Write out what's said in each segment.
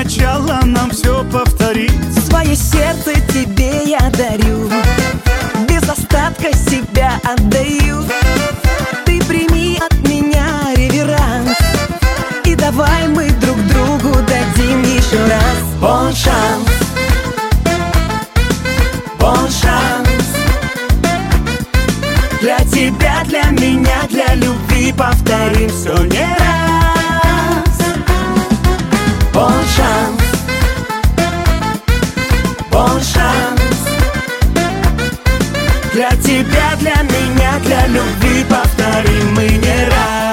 начала нам все повторить. Свое сердце тебе я дарю, без остатка себя отдаю. Ты прими от меня реверанс, и давай мы друг другу дадим еще раз. Бон шанс, бон шанс. Для тебя, для меня, для любви повторим все не раз. Бон шанс, бон шанс. Для тебя, для меня, для любви повторим мы не раз.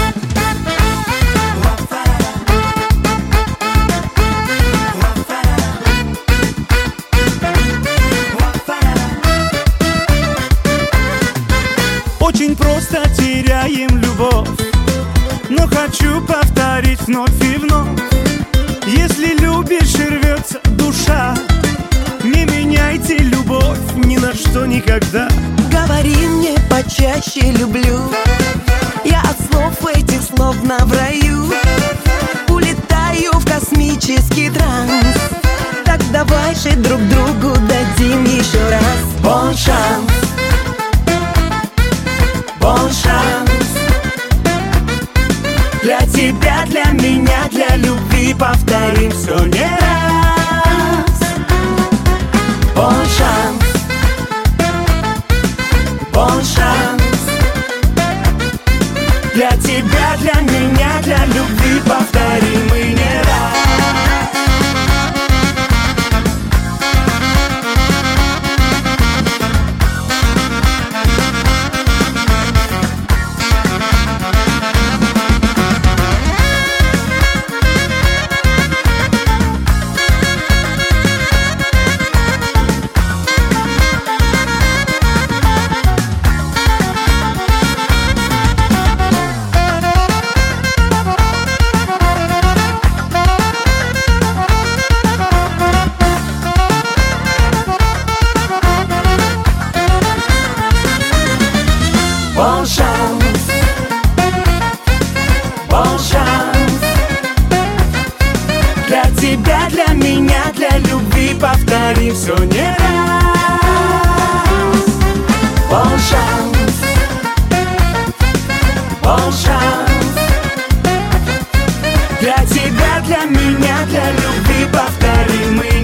Очень просто теряем любовь, но хочу повторить вновь и вновь. Если любишь и рвется душа, не меняйте любовь ни на что никогда. Говори мне почаще люблю, я от слов этих словно в раю. Улетаю в космический транс, так давай же друг другу дадим еще раз. Бон шанс, бон шанс. Для тебя, для меня, для любви повторим все не раз. Бон шанс, бон шанс. Для тебя, для меня, для любви повторим мы не раз. Бон шанс, бон шанс. Для тебя, для меня, для любви повторим все не раз. Бон шанс, бон шанс. Для тебя, для меня, для любви повторим мы